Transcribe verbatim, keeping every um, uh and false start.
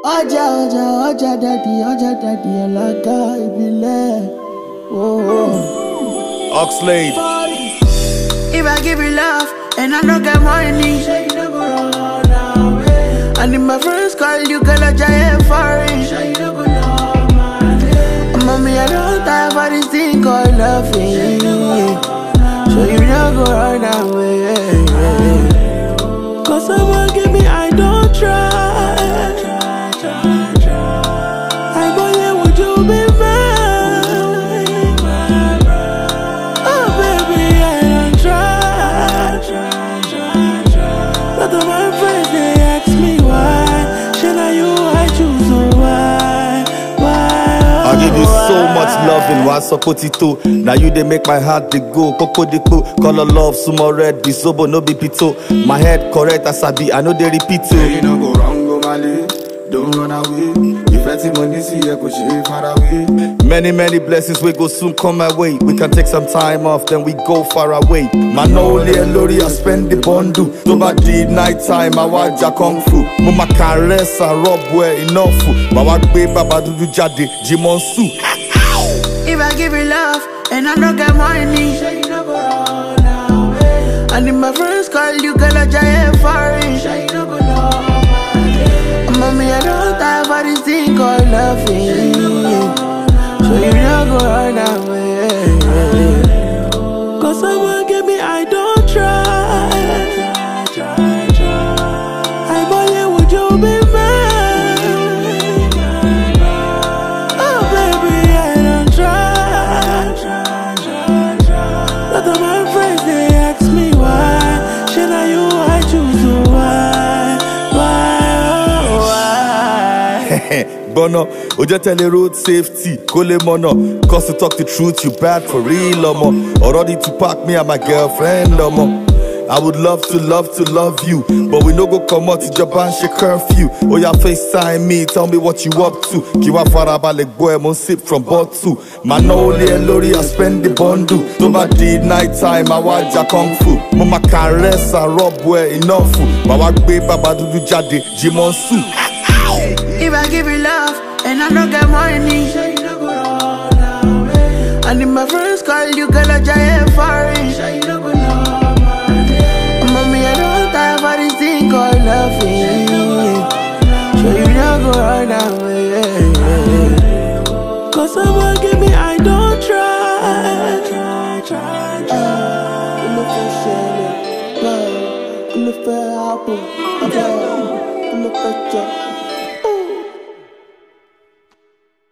Oja, oja, oja, daddy, oja, daddy, alaga, ibile. Oh, Oxlade. If I give you love and I don't get money, and in my friends call you, girl, I giant foreign. Mommy, I don't die for this thing called loving. So you don't go run away. Cause someone give me, I don't try. I go here, would you be mine? Oh baby, I don't try. But of my friends, they ask me why. Should I you, I choose, so why? Why? I give you so much loving, why support it too? Now you they make my heart they go. Coco de co, color love, sumo red, be sober, no be pito. My head correct as I be, I know they repeat too. You don't go wrong, go Mali, don't run away. If I see money, see I go shave far away. Many, many blessings we go soon come my way. We can take some time off, then we go far away. Man, only a lorry, I spend the bundle. To my deep night time, I watch ya kung fu. Mama caress and rub where enough. But what baby, Baba do jade, Jimon Su. If I give you love and I don't get money, and if my friends call you, girl, I giant foreign. Mommy, I don't die for this thing called loving. So you don't go run away. Cause someone give me, I don't try. I boy, yeah, would you be mine? Oh baby, I don't try. But of my friends, they ask me why. Should I you, I choose, so why? Why? Bono, Oja tell the road safety, Kole mono. Cause to talk the truth, you bad for real, omo. Already to pack me and my girlfriend, omo. I would love to love to love you, but we no go come out to Japan, she curfew. Oh yeah, FaceTime me, tell me what you up to. Kiwa faraba like boy, I'm on sip from bottle. Man only a lorry, I spend the bundle. To my deed night time, I watch ya kung fu. Mama caress and rub where enough. But baby, Baba do jade, Jimon Su. If I give you love and I don't get money, and if my friends call you, girl, I giant foreign. Mommy, I don't die for this thing called loving. So you don't go run away. Cause someone give me, I don't try. Come look for Shelly, come look for Apple, come look for